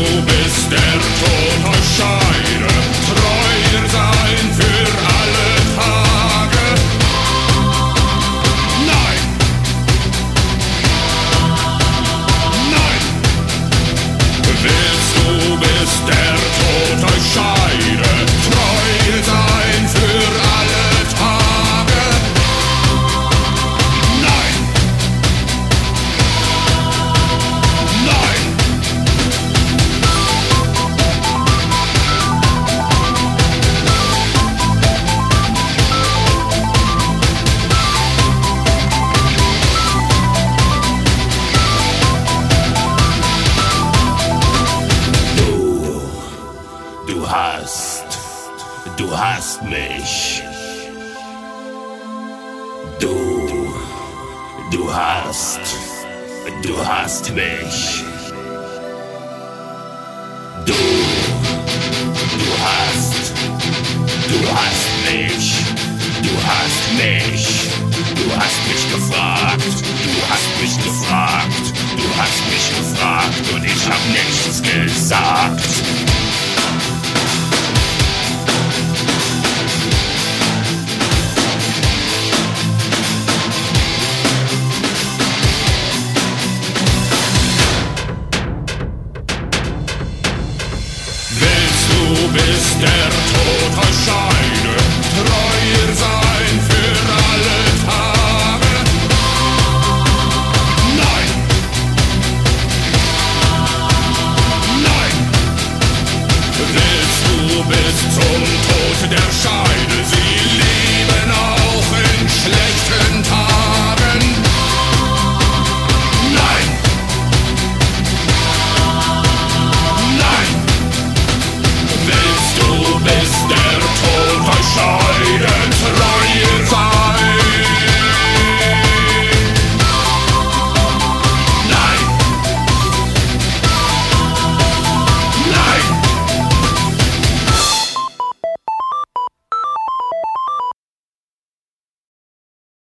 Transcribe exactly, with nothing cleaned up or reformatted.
du bist der Tod euch scheide, treuer sein für alle Tage? Nein! Nein! Willst du bis der Tod euch scheide, treuer sein für alle Tage? Nein! Nein! Du hast, du hast mich. Du, du hast, du hast mich. Du, du hast, du hast mich. Du hast mich. Du hast mich gefragt. Du hast mich gefragt. Du hast mich gefragt und ich hab nichts gesagt. Bis der Tod euch scheide,